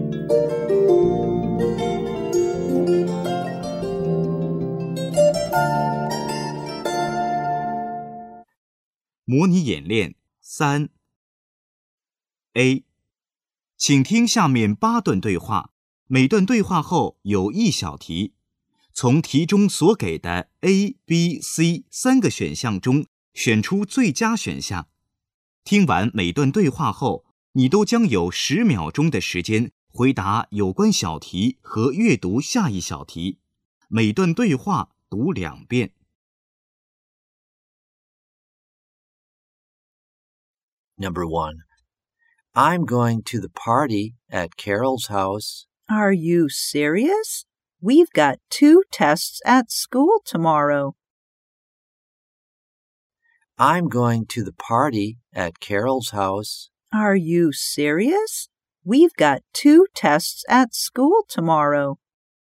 模拟演练3 A， 请听下面8段对话，每段对话后有1小题，从题中所给的 A、B、C 3个选项中选出最佳选项。听完每段对话后，你都将有10秒钟的时间回答有关小题和阅读下一小题。每段对话读2遍。 Number 1. I'm going to the party at Carol's house. Are you serious? We've got 2 tests at school tomorrow. I'm going to the party at Carol's house. Are you serious? We've got 2 tests at school tomorrow.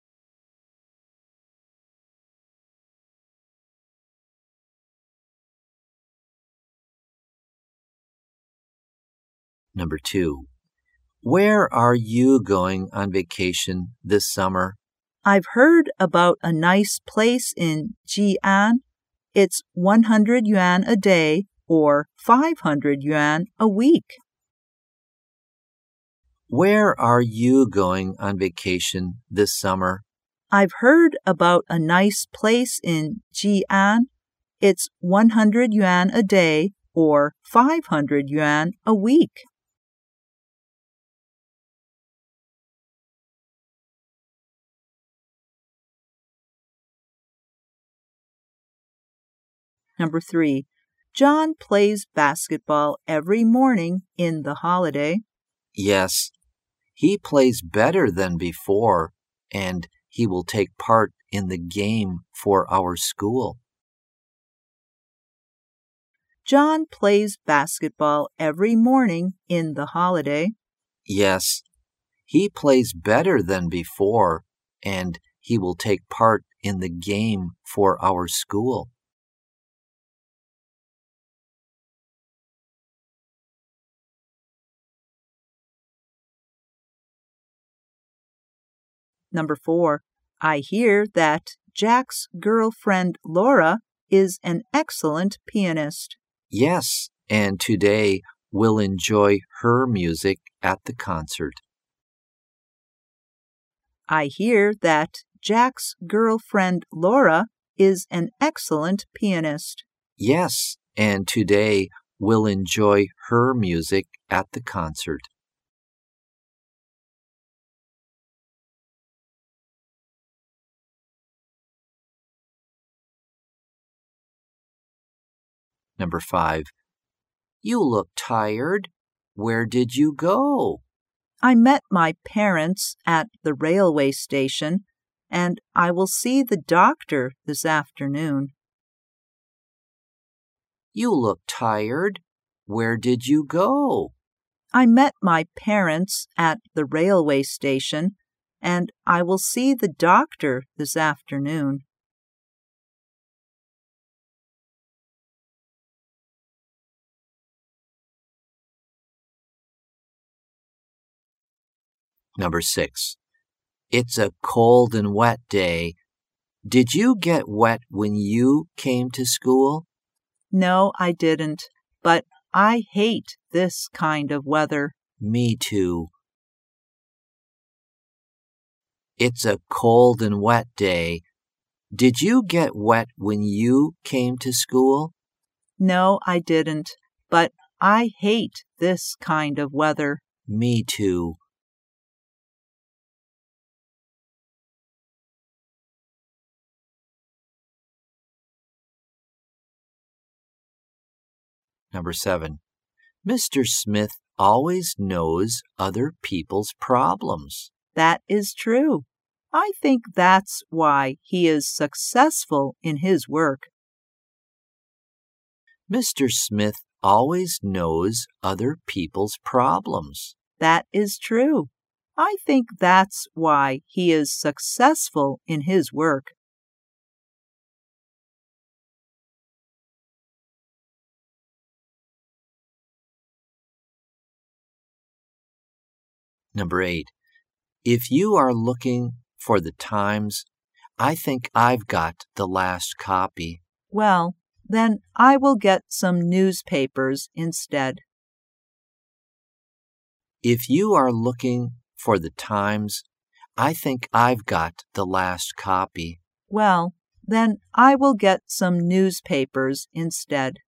Number 2. Where are you going on vacation this summer? I've heard about a nice place in Jian. It's 100 yuan a day or 500 yuan a week. Where are you going on vacation this summer? I've heard about a nice place in Jian. It's 100 yuan a day or 500 yuan a week. Number 3. John plays basketball every morning in the holiday. Yes, he plays better than before, and he will take part in the game for our school. John plays basketball every morning in the holiday. Yes, he plays better than before, and he will take part in the game for our school. Number 4. I hear that Jack's girlfriend Laura is an excellent pianist. Yes, and today we'll enjoy her music at the concert. I hear that Jack's girlfriend Laura is an excellent pianist. Yes, and today we'll enjoy her music at the concert. Number 5. You look tired. Where did you go? I met my parents at the railway station, and I will see the doctor this afternoon. You look tired. Where did you go? I met my parents at the railway station, and I will see the doctor this afternoon. Number 6. It's a cold and wet day. Did you get wet when you came to school? No, I didn't, but I hate this kind of weather. Me too. It's a cold and wet day. Did you get wet when you came to school? No, I didn't, but I hate this kind of weather. Me too. Number 7. Mr. Smith always knows other people's problems. That is true. I think that's why he is successful in his work. Mr. Smith always knows other people's problems. That is true. I think that's why he is successful in his work. Number 8. If you are looking for the Times, I think I've got the last copy. Well, then I will get some newspapers instead. If you are looking for the Times, I think I've got the last copy. Well, then I will get some newspapers instead.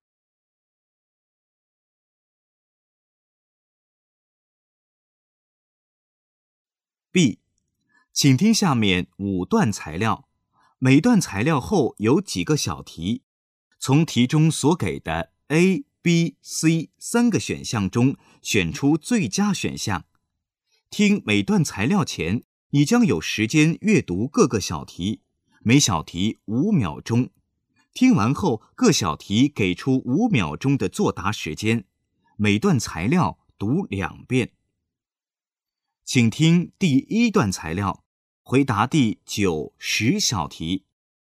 B， 请听下面5段材料，每段材料后有几个小题，从题中所给的 A、B、C 3个选项中选出最佳选项。听每段材料前，你将有时间阅读各个小题，每小题5秒钟。听完后，各小题给出5秒钟的作答时间，每段材料读2遍。请听第1段材料，回答第9、10小题。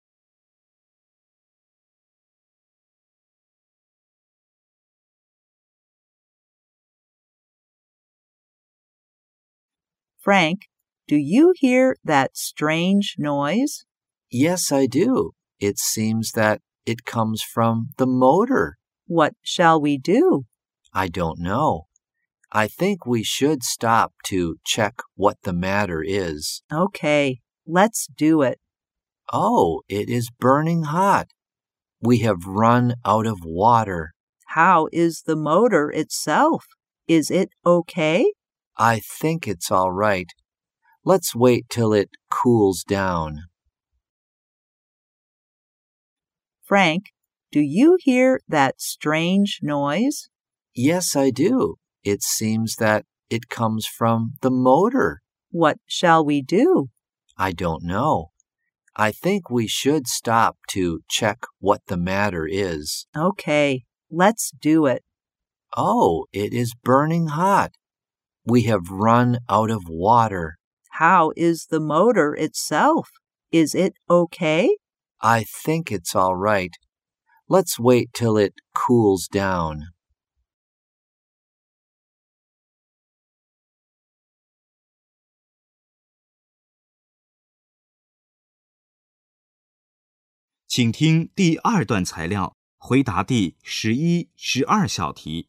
Frank, do you hear that strange noise? Yes, I do. It seems that it comes from the motor. What shall we do? I don't know. I think we should stop to check what the matter is. Okay, let's do it. Oh, it is burning hot. We have run out of water. How is the motor itself? Is it okay? I think it's all right. Let's wait till it cools down. Frank, do you hear that strange noise? Yes, I do. It seems that it comes from the motor. What shall we do? I don't know. I think we should stop to check what the matter is. Okay, let's do it. Oh, it is burning hot. We have run out of water. How is the motor itself? Is it okay? I think it's all right. Let's wait till it cools down. 请听第2段材料，回答第11、12小题。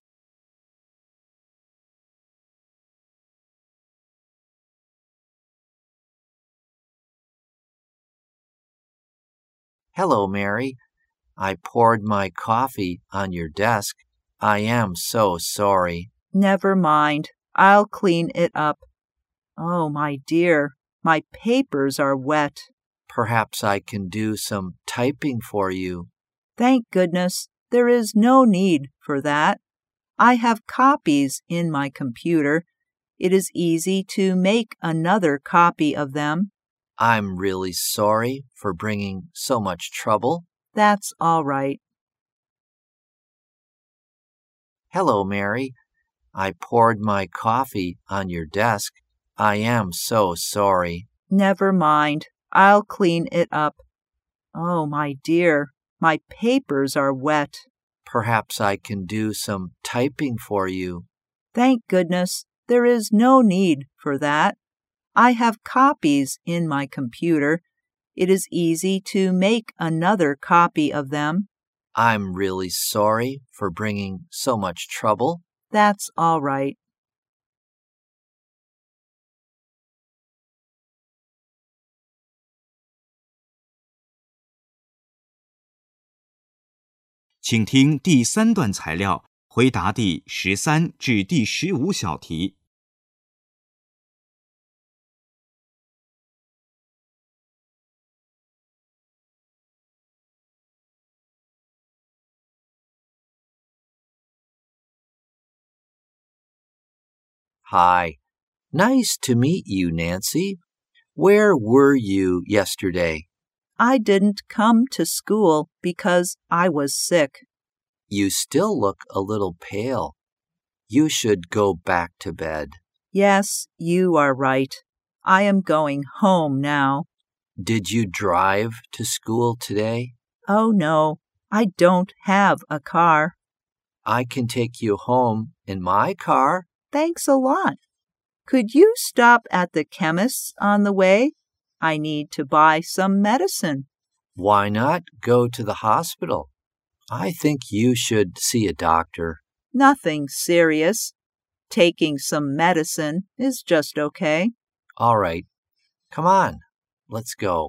Hello, Mary. I poured my coffee on your desk. I am so sorry. Never mind. I'll clean it up. Oh, my dear, my papers are wet. Perhaps I can do some typing for you. Thank goodness, there is no need for that. I have copies in my computer. It is easy to make another copy of them. I'm really sorry for bringing so much trouble. That's all right. Hello, Mary. I poured my coffee on your desk. I am so sorry. Never mind. I'll clean it up. Oh, my dear, my papers are wet. Perhaps I can do some typing for you. Thank goodness, there is no need for that. I have copies in my computer. It is easy to make another copy of them. I'm really sorry for bringing so much trouble. That's all right. 请听第3段材料，回答第13至第15小题。 Hi. Nice to meet you, Nancy. Where were you yesterday? I didn't come to school because I was sick. You still look a little pale. You should go back to bed. Yes, you are right. I am going home now. Did you drive to school today? Oh, no, I don't have a car. I can take you home in my car. Thanks a lot. Could you stop at the chemist's on the way? I need to buy some medicine. Why not go to the hospital? I think you should see a doctor. Nothing serious. Taking some medicine is just okay. All right. Come on, let's go.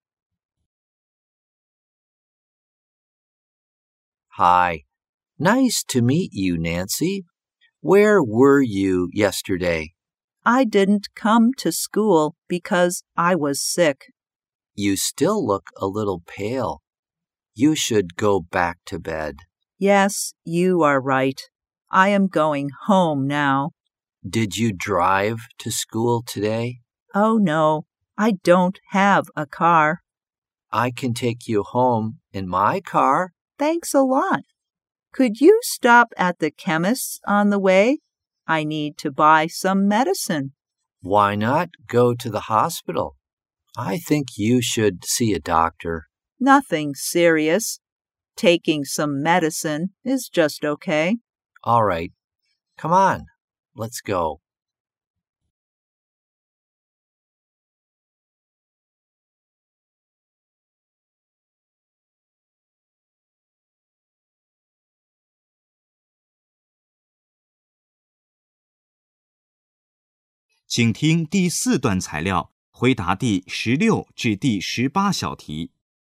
Hi. Nice to meet you, Nancy. Where were you yesterday? I didn't come to school because I was sick. You still look a little pale. You should go back to bed. Yes, you are right. I am going home now. Did you drive to school today? Oh no, I don't have a car. I can take you home in my car. Thanks a lot. Could you stop at the chemist's on the way? I need to buy some medicine. Why not go to the hospital? I think you should see a doctor. Nothing serious. Taking some medicine is just okay. All right. Come on, let's go. 请听第4段材料，回答第16至第18小题。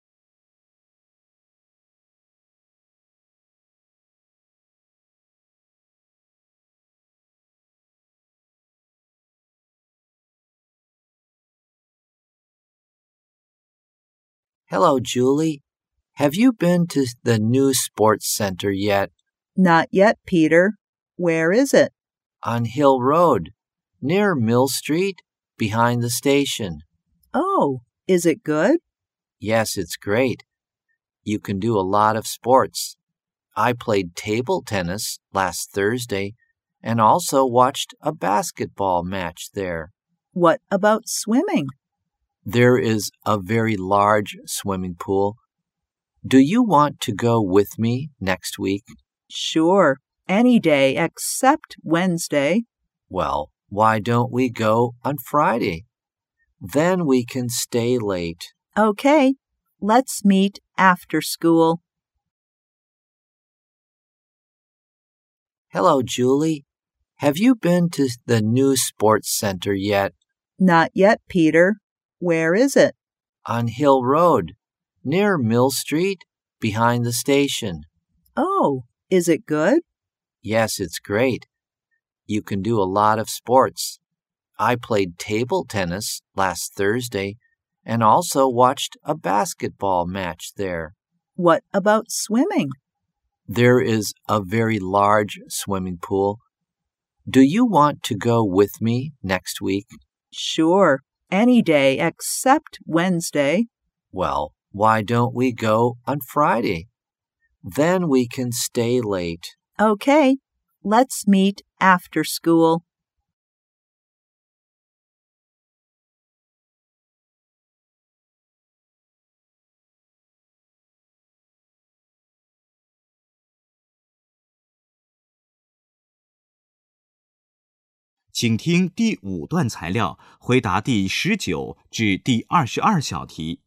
Hello, Julie. Have you been to the new sports center yet? Not yet, Peter. Where is it? On Hill Road, near Mill Street, behind the station. Oh, is it good? Yes, it's great. You can do a lot of sports. I played table tennis last Thursday and also watched a basketball match there. What about swimming? There is a very large swimming pool. Do you want to go with me next week? Sure, any day except Wednesday. Well, why don't we go on Friday? Then we can stay late. Okay, let's meet after school. Hello, Julie. Have you been to the new sports center yet? Not yet, Peter. Where is it? On Hill Road, near Mill Street, behind the station. Oh, is it good? Yes, it's great. You can do a lot of sports. I played table tennis last Thursday and also watched a basketball match there. What about swimming? There is a very large swimming pool. Do you want to go with me next week? Sure, any day except Wednesday. Well, why don't we go on Friday? Then we can stay late. Okay, let's meet after school. 请听第5段材料，回答第19至第22小题。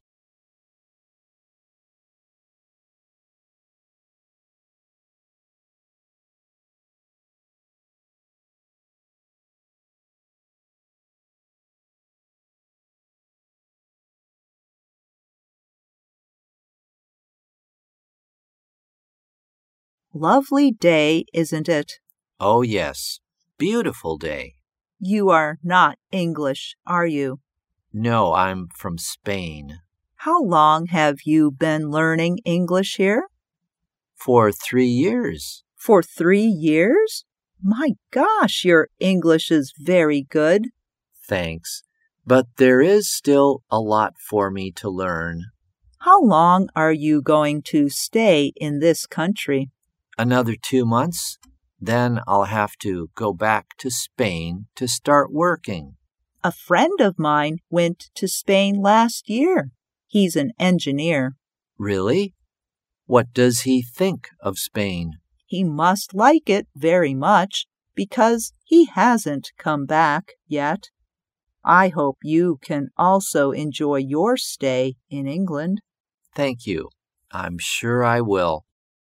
Lovely day, isn't it? Oh, yes. Beautiful day. You are not English, are you? No, I'm from Spain. How long have you been learning English here? For 3 years. For 3 years? My gosh, your English is very good. Thanks. But there is still a lot for me to learn. How long are you going to stay in this country? Another 2 months. Then I'll have to go back to Spain to start working. A friend of mine went to Spain last year. He's an engineer. Really? What does he think of Spain? He must like it very much because he hasn't come back yet. I hope you can also enjoy your stay in England. Thank you. I'm sure I will.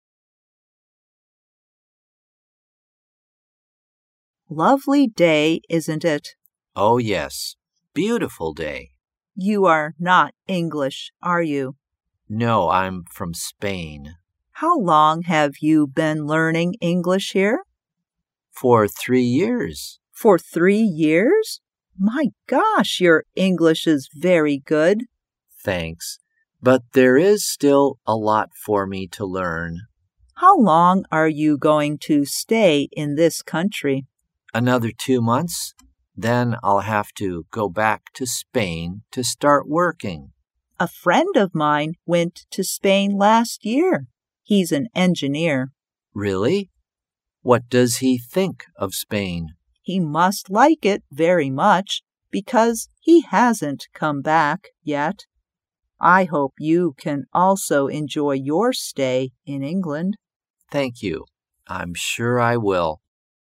Lovely day, isn't it? Oh, yes. Beautiful day. You are not English, are you? No, I'm from Spain. How long have you been learning English here? For 3 years. For 3 years? My gosh, your English is very good. Thanks. But there is still a lot for me to learn. How long are you going to stay in this country? Another 2 months, then I'll have to go back to Spain to start working. A friend of mine went to Spain last year. He's an engineer. Really? What does he think of Spain? He must like it very much because he hasn't come back yet. I hope you can also enjoy your stay in England. Thank you. I'm sure I will.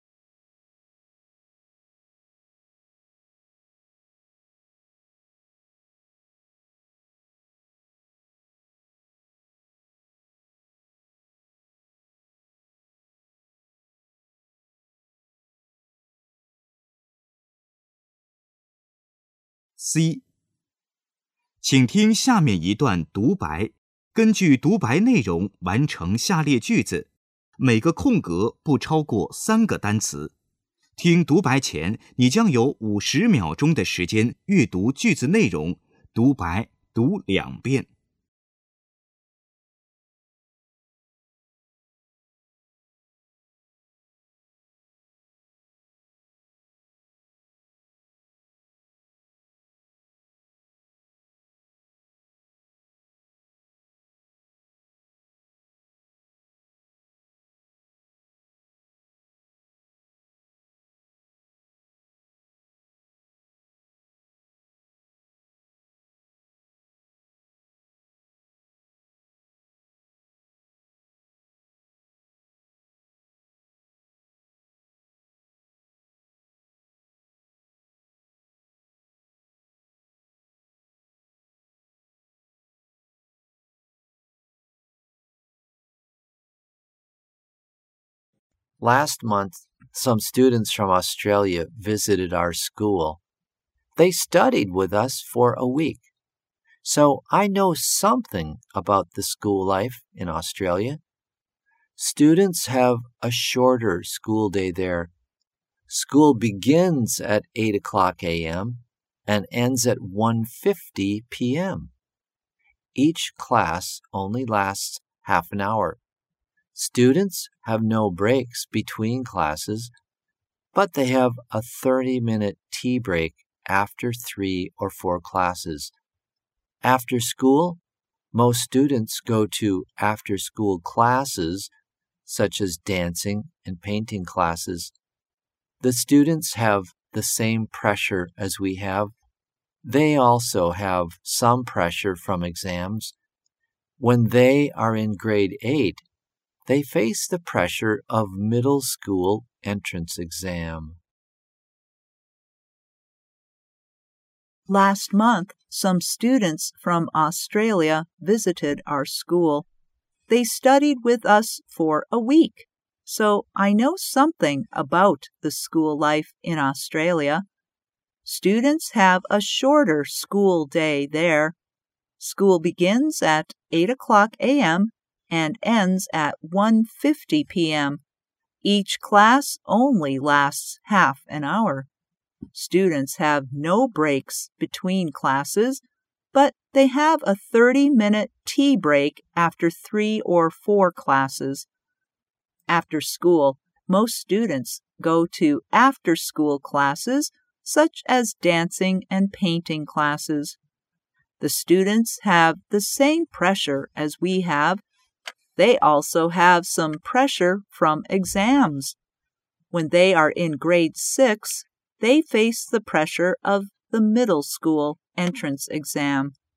C. 请听下面一段独白，根据独白内容完成下列句子，每个空格不超过3个单词。听独白前，你将有50秒钟的时间阅读句子内容，独白读2遍。 Last month, some students from Australia visited our school. They studied with us for a week. So I know something about the school life in Australia. Students have a shorter school day there. School begins at 8 o'clock a.m. and ends at 1:50 p.m. Each class only lasts half an hour. Students have no breaks between classes, but they have a 30-minute tea break after 3 or 4 classes. After school, most students go to after-school classes, such as dancing and painting classes. The students have the same pressure as we have. They also have some pressure from exams. When they are in grade 8, they face the pressure of middle school entrance exam. Last month, some students from Australia visited our school. They studied with us for a week, so I know something about the school life in Australia. Students have a shorter school day there. School begins at 8 o'clock a.m. and ends at 1:50 p.m. Each class only lasts half an hour. Students have no breaks between classes, but they have a 30-minute tea break after 3 or 4 classes. After school, most students go to after-school classes, such as dancing and painting classes. The students have the same pressure as we have. They also have some pressure from exams. When they are in grade 6, they face the pressure of the middle school entrance exam.